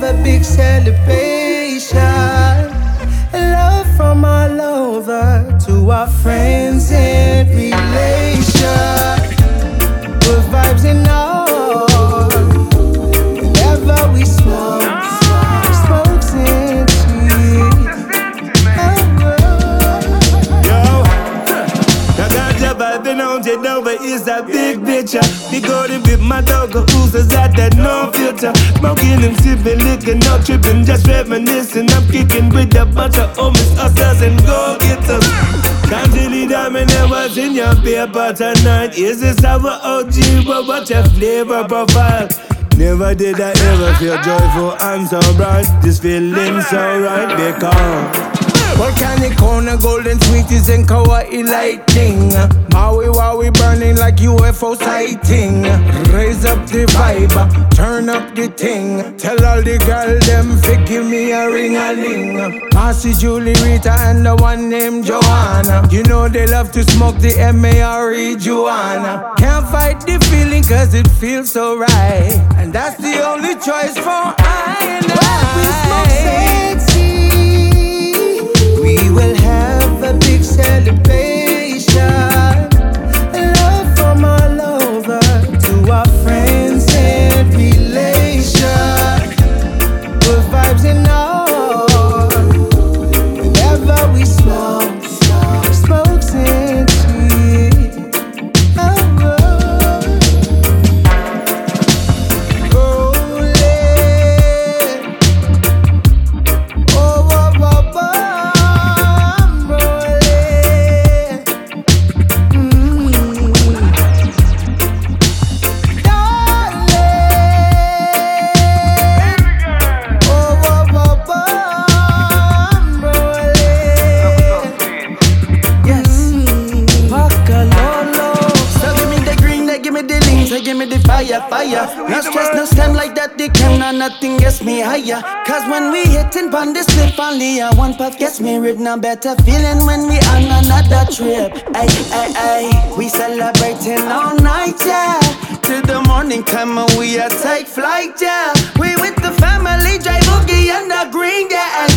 a big celebration. Love from all over to our friends and relations. Good vibes in all. Whenever we smoke, smokes and cheese. Yo, I got your vibing on you know, but it's a big picture. The golden with my dog, who's at that no filter. Smoking and sipping, liquor, no tripping, just reminiscing. I'm kicking with a bunch of homies, hustlers and go-getters. Can't really diamond and what's in your paper tonight. Is this our OG, but what's your flavor profile? Never did I ever feel joyful and so bright. This feeling so right because Volcanic corner, golden sweeties and kawaii lighting. Maui Wowie burning like UFO sighting. Raise up the vibe, turn up the thing. Tell all the girls them fi give me a ring-a-ling. Marcy, Julie, Rita and the one named Joanna. You know they love to smoke the M.A.R.E. Joanna. Can't fight the feeling cause it feels so right. And that's the only choice for I and I. We smoke sexy. We will have a big celebration. Love from all over to our friends and relations. Good vibes in all. Whenever we smoke, smokes and cheese. Fire. No stress, no slam like that, they cannot, nothing gets me higher. Cause when we hitting pon this slip, only a one puff gets me ripped. Now better feeling when we on another trip. Ay, we celebrating all night, yeah. Till the morning come and we a take flight, yeah. We with the family, drive boogie and the green, yeah.